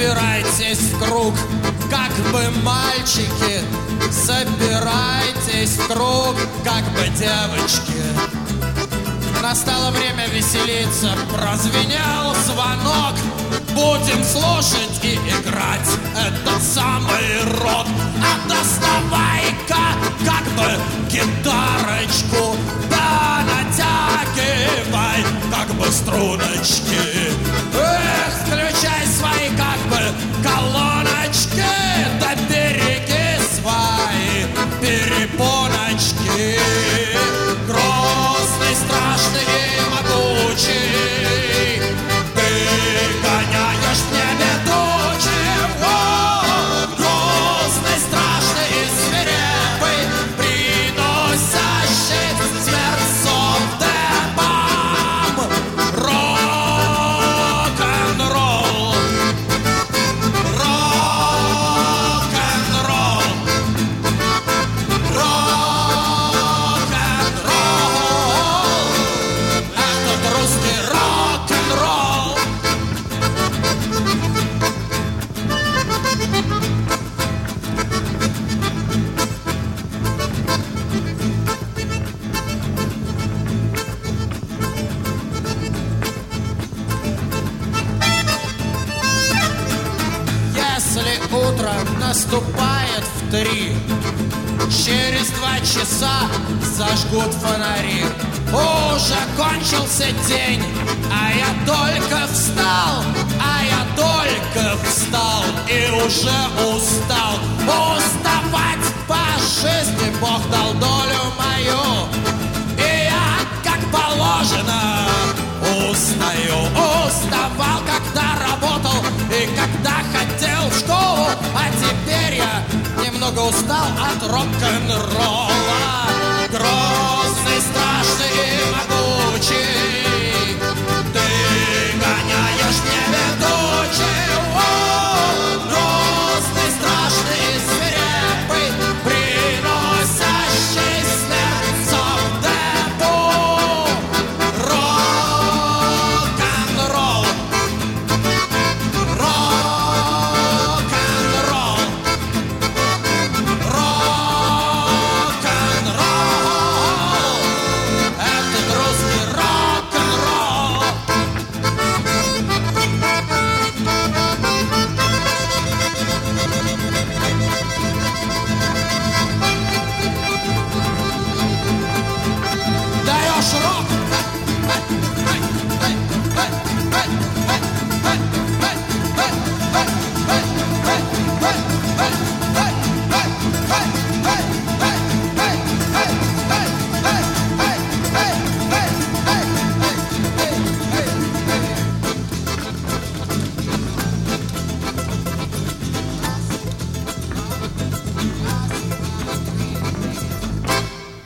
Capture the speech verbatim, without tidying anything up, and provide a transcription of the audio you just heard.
Собирайтесь в круг, как бы мальчики, собирайтесь в круг, как бы девочки. Настало время веселиться, прозвенел звонок. Будем слушать и играть этот самый рок. А доставай-ка как бы гитарочку, да натягивай как бы струночки. Эх, включай свои как бы колоночки, да береги свои перепоночки. Грозный, страшный и могучий, ты гоняешь в небе тучи. Грозный, страшный и свирепый, приносящий смерть совдепам. Рок-н-ролл, рок-н-ролл, рок-н-ролл. Этот русский рок-н-ролл. Если утро наступает в три, через два часа зажгут фонари. Уже кончился день, а я только встал, а я только встал и уже устал. Уставать по жизни Бог дал долю мою, и я, как положено, устаю. Уставал, когда работал и когда ходил в школу, а теперь я немного устал от рок-н-ролла.